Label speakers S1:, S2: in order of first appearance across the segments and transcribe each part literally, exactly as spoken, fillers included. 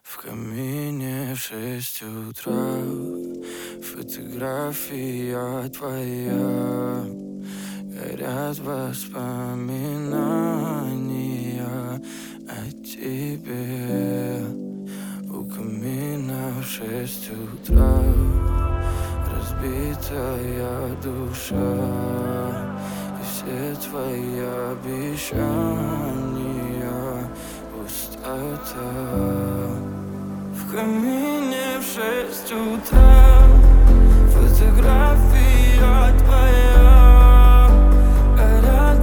S1: В камине в шесть утра фотография твоя. Горят воспоминания о тебе. У камина в шесть утра разбитая душа. И все твои обещания пустота. В камине в шесть утра фотография твоя. Горят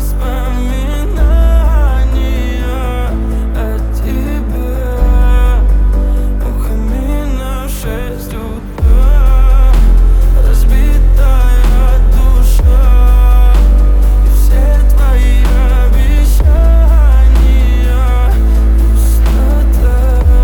S1: воспоминания о тебе. У камина в шесть утра разбитая душа. И все твои обещания пустота.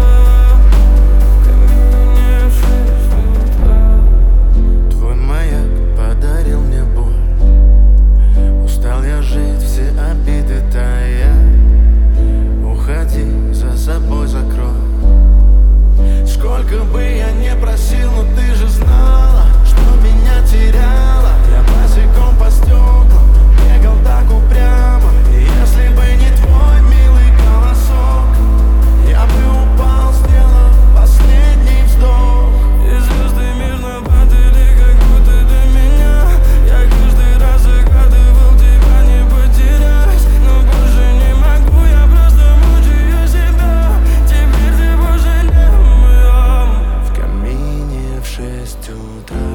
S1: В камине в шесть утра.
S2: Твой маяк подарил мне боль. Устал я жить, все обиды тая. Уходи, за собой закрой. Сколько бы я не просил, но ты же знала, что меня теряла. Я босиком по стеклам бегал так упрямо. И если бы не твой милый голосок, я бы упал, сделав последний вздох.
S1: И звезды мирно падали, как будто до меня. Я каждый раз загадывал тебя не потерять. Но больше не могу, я просто мучаю себя. Теперь ты пожалел моем.
S2: В камине в шесть утра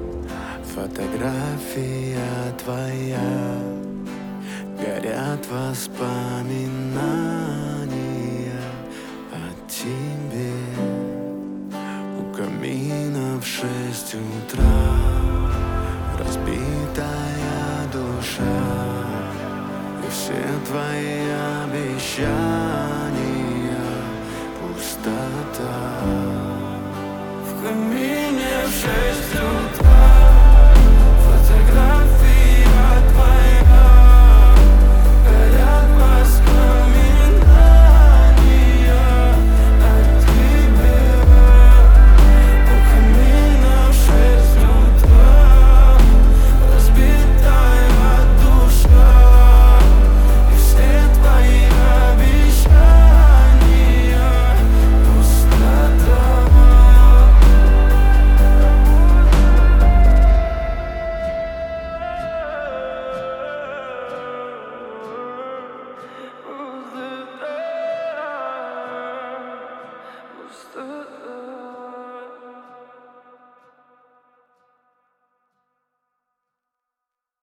S2: фотография твоя. Горят воспоминания о тебе. У камина в шесть утра разбитая душа. И все твои обещания пустота.
S1: В камине в шесть утра фотография твоя. Горят воспоминания о тебе. У камина в шесть утра разбитая душа. И все твои обещания пустота. Пустота.